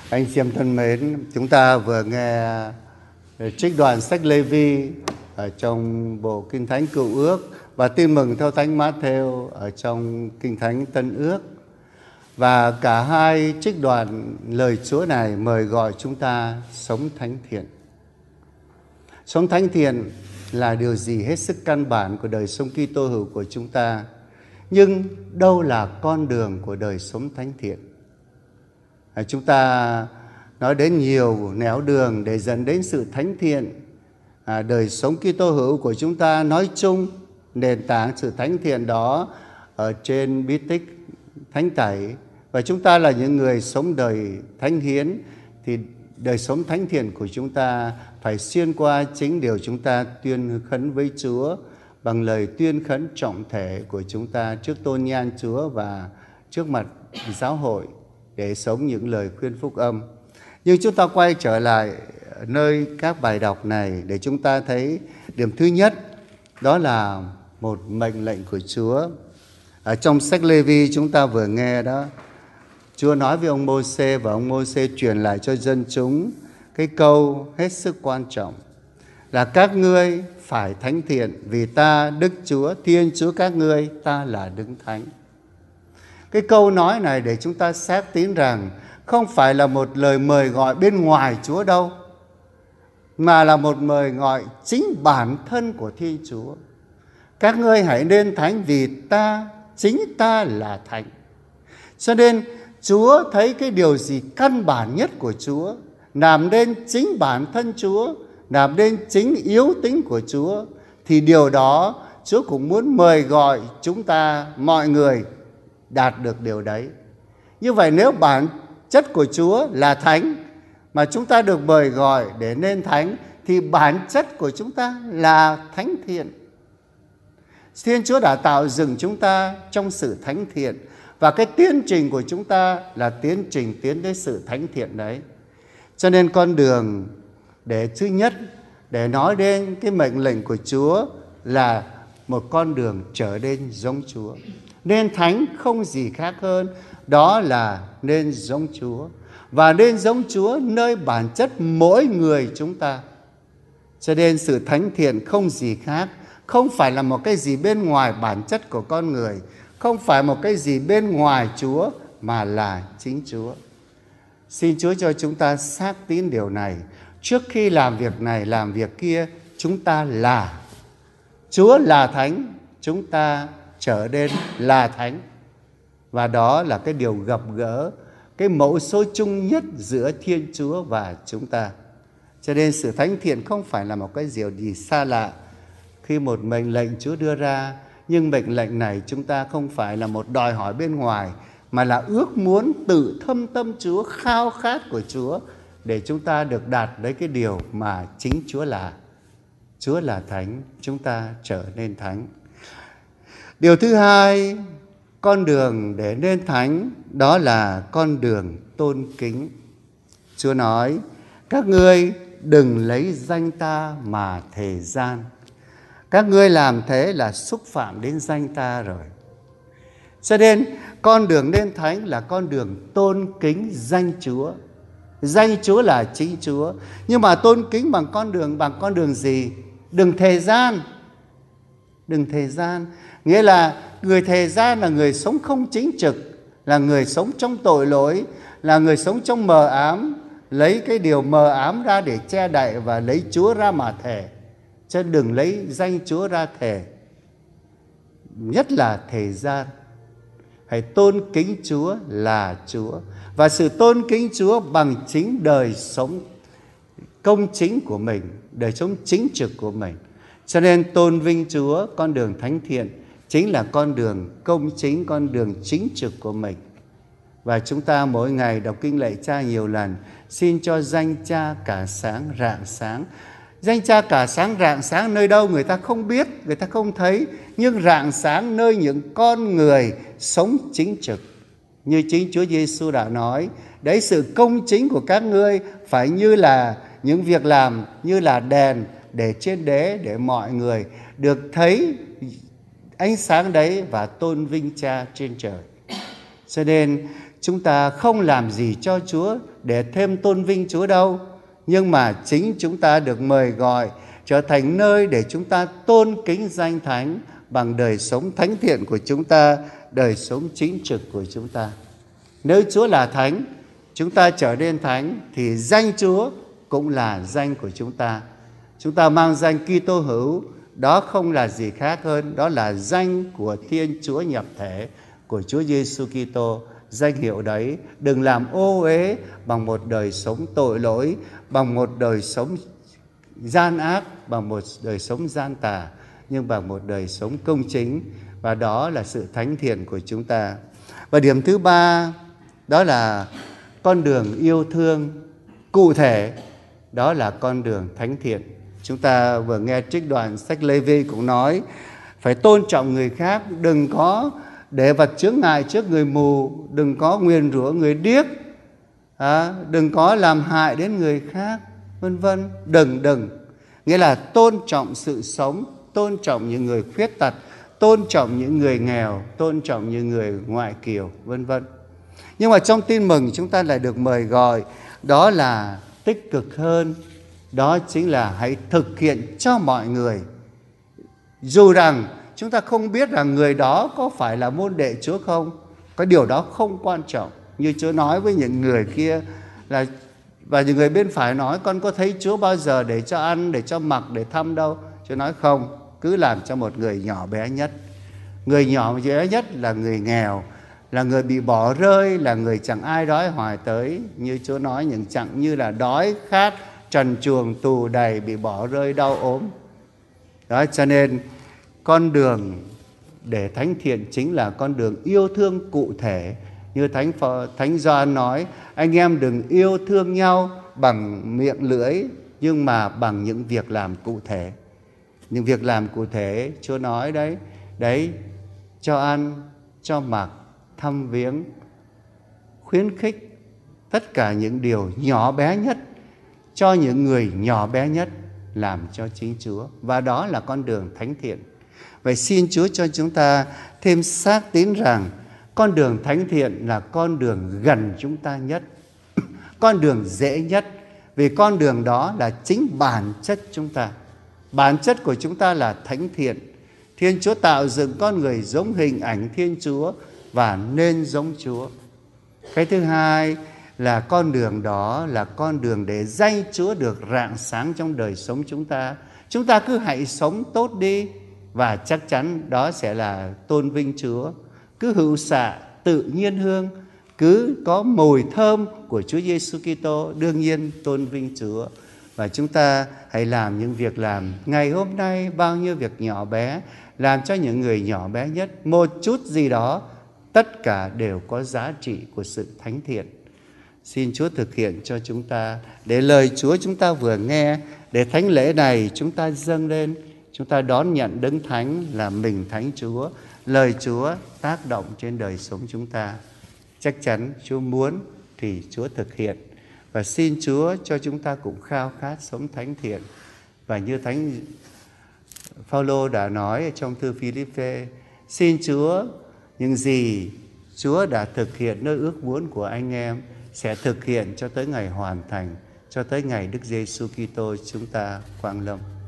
Anh chị em thân mến, chúng ta vừa nghe trích đoạn sách Lê-vi ở trong bộ Kinh Thánh Cựu Ước và Tin mừng theo Thánh Mát-thêu ở trong Kinh Thánh Tân Ước. Và cả hai trích đoạn lời Chúa này mời gọi chúng ta sống thánh thiện. Sống thánh thiện là điều gì hết sức căn bản của đời sống Kitô hữu của chúng ta. Nhưng đâu là con đường của đời sống thánh thiện? Chúng ta nói đến nhiều nẻo đường để dẫn đến sự thánh thiện. Đời sống Kitô hữu của chúng ta nói chung, nền tảng sự thánh thiện đó ở trên bí tích Thánh Tẩy. Và chúng ta là những người sống đời thánh hiến, thì đời sống thánh thiện của chúng ta phải xuyên qua chính điều chúng ta tuyên khấn với Chúa bằng lời tuyên khấn trọng thể của chúng ta trước tôn nhan Chúa và trước mặt giáo hội để sống những lời khuyên phúc âm. Nhưng chúng ta quay trở lại nơi các bài đọc này để chúng ta thấy điểm thứ nhất, đó là một mệnh lệnh của Chúa. Ở trong sách Lê-vi chúng ta vừa nghe đó, Chúa nói với ông Mô-sê và ông Mô-sê truyền lại cho dân chúng cái câu hết sức quan trọng là các ngươi phải thánh thiện vì ta Đức Chúa Thiên Chúa các ngươi ta là Đấng Thánh. Cái câu nói này để chúng ta xác tín rằng không phải là một lời mời gọi bên ngoài Chúa đâu, mà là một mời gọi chính bản thân của Thiên Chúa. Các ngươi hãy nên thánh vì chính ta là thánh. Cho nên Chúa thấy cái điều gì căn bản nhất của Chúa, làm nên chính bản thân Chúa, làm nên chính yếu tính của Chúa, thì điều đó Chúa cũng muốn mời gọi chúng ta, mọi người đạt được điều đấy. Như vậy nếu bản chất của Chúa là thánh, mà chúng ta được mời gọi để nên thánh, thì bản chất của chúng ta là thánh thiện. Thiên Chúa đã tạo dựng chúng ta trong sự thánh thiện, và cái tiến trình của chúng ta là tiến trình tiến đến sự thánh thiện đấy. Cho nên con đường để thứ nhất, để nói đến cái mệnh lệnh của Chúa là một con đường trở nên giống Chúa. Nên thánh không gì khác hơn, đó là nên giống Chúa. Và nên giống Chúa nơi bản chất mỗi người chúng ta. Cho nên sự thánh thiện không gì khác, không phải là một cái gì bên ngoài bản chất của con người, không phải một cái gì bên ngoài Chúa, mà là chính Chúa. Xin Chúa cho chúng ta xác tín điều này. Trước khi làm việc này, làm việc kia, chúng ta là. Chúa là thánh, chúng ta trở nên là thánh. Và đó là cái điều gặp gỡ, cái mẫu số chung nhất giữa Thiên Chúa và chúng ta. Cho nên sự thánh thiện không phải là một cái điều gì xa lạ khi một mệnh lệnh Chúa đưa ra. Nhưng mệnh lệnh này chúng ta không phải là một đòi hỏi bên ngoài, mà là ước muốn tự thâm tâm Chúa, khao khát của Chúa, để chúng ta được đạt lấy cái điều mà chính Chúa là. Chúa là thánh, chúng ta trở nên thánh. Điều thứ hai, con đường để nên thánh, đó là con đường tôn kính. Chúa nói, các ngươi đừng lấy danh ta mà thề gian. Các ngươi làm thế là xúc phạm đến danh ta rồi. Cho nên con đường nên thánh là con đường tôn kính danh Chúa. Danh Chúa là chính Chúa. Nhưng mà tôn kính bằng con đường gì? Đừng thề gian. Đừng thề gian. Nghĩa là người thề gian là người sống không chính trực, là người sống trong tội lỗi, là người sống trong mờ ám, lấy cái điều mờ ám ra để che đậy và lấy Chúa ra mà thề. Chứ đừng lấy danh Chúa ra thề. Nhất là thề gian. Hãy tôn kính Chúa là Chúa. Và sự tôn kính Chúa bằng chính đời sống công chính của mình, đời sống chính trực của mình. Cho nên tôn vinh Chúa, con đường thánh thiện, chính là con đường công chính, con đường chính trực của mình. Và chúng ta mỗi ngày đọc kinh lạy Cha nhiều lần, xin cho danh Cha cả sáng rạng sáng. Danh Cha cả sáng rạng sáng nơi đâu người ta không biết, người ta không thấy, nhưng rạng sáng nơi những con người sống chính trực. Như chính Chúa Giêsu đã nói, đấy, sự công chính của các ngươi phải như là những việc làm như là đèn để trên đế, để mọi người được thấy ánh sáng đấy và tôn vinh Cha trên trời. Cho nên chúng ta không làm gì cho Chúa để thêm tôn vinh Chúa đâu, nhưng mà chính chúng ta được mời gọi trở thành nơi để chúng ta tôn kính danh Thánh bằng đời sống thánh thiện của chúng ta, đời sống chính trực của chúng ta. Nếu Chúa là Thánh, chúng ta trở nên Thánh, thì danh Chúa cũng là danh của chúng ta. Chúng ta mang danh Kitô hữu, đó không là gì khác hơn, đó là danh của Thiên Chúa nhập thể, của Chúa Giêsu Kitô. Danh hiệu đấy đừng làm ô uế bằng một đời sống tội lỗi, bằng một đời sống gian ác, bằng một đời sống gian tà, nhưng bằng một đời sống công chính, và đó là sự thánh thiện của chúng ta. Và điểm thứ ba, đó là con đường yêu thương cụ thể, đó là con đường thánh thiện. Chúng ta vừa nghe trích đoạn sách Lê-vi cũng nói phải tôn trọng người khác, đừng có để vật chướng ngại trước người mù, đừng có nguyền rủa người điếc, đừng có làm hại đến người khác, vân vân. Đừng, nghĩa là tôn trọng sự sống, tôn trọng những người khuyết tật, tôn trọng những người nghèo, tôn trọng những người ngoại kiều, vân vân. Nhưng mà trong tin mừng chúng ta lại được mời gọi, đó là tích cực hơn, đó chính là hãy thực hiện cho mọi người. Dù rằng chúng ta không biết rằng người đó có phải là môn đệ Chúa không, cái điều đó không quan trọng. Như Chúa nói với những người kia là, và những người bên phải nói, con có thấy Chúa bao giờ để cho ăn, để cho mặc, để thăm đâu? Chúa nói không, cứ làm cho một người nhỏ bé nhất. Người nhỏ bé nhất là người nghèo, là người bị bỏ rơi, là người chẳng ai đói hoài tới. Như Chúa nói, những chẳng như là đói khát, trần truồng, tù đầy, bị bỏ rơi, đau ốm. Đó, cho nên con đường để thánh thiện chính là con đường yêu thương cụ thể. Như Thánh Gioan nói, anh em đừng yêu thương nhau bằng miệng lưỡi, nhưng mà bằng những việc làm cụ thể. Những việc làm cụ thể Chúa nói đấy, cho ăn, cho mặc, thăm viếng, khuyến khích, tất cả những điều nhỏ bé nhất cho những người nhỏ bé nhất, làm cho chính Chúa. Và đó là con đường thánh thiện. Vậy xin Chúa cho chúng ta thêm xác tín rằng con đường thánh thiện là con đường gần chúng ta nhất, con đường dễ nhất, vì con đường đó là chính bản chất chúng ta. Bản chất của chúng ta là thánh thiện. Thiên Chúa tạo dựng con người giống hình ảnh Thiên Chúa và nên giống Chúa. Cái thứ hai là con đường đó là con đường để danh Chúa được rạng sáng trong đời sống chúng ta. Chúng ta cứ hãy sống tốt đi, và chắc chắn đó sẽ là tôn vinh Chúa. Cứ hữu xạ, tự nhiên hương, cứ có mùi thơm của Chúa Giêsu Kitô, đương nhiên tôn vinh Chúa. Và chúng ta hãy làm những việc làm ngày hôm nay, bao nhiêu việc nhỏ bé, làm cho những người nhỏ bé nhất một chút gì đó, tất cả đều có giá trị của sự thánh thiện. Xin Chúa thực hiện cho chúng ta, để lời Chúa chúng ta vừa nghe, để thánh lễ này chúng ta dâng lên, chúng ta đón nhận Đấng Thánh là mình Thánh Chúa. Lời Chúa tác động trên đời sống chúng ta. Chắc chắn Chúa muốn thì Chúa thực hiện. Và xin Chúa cho chúng ta cũng khao khát sống thánh thiện. Và như Thánh Phaolô đã nói trong thư Phi-líp-phê, xin Chúa những gì Chúa đã thực hiện nơi ước muốn của anh em sẽ thực hiện cho tới ngày hoàn thành, cho tới ngày Đức Giêsu Kitô chúng ta quang lâm.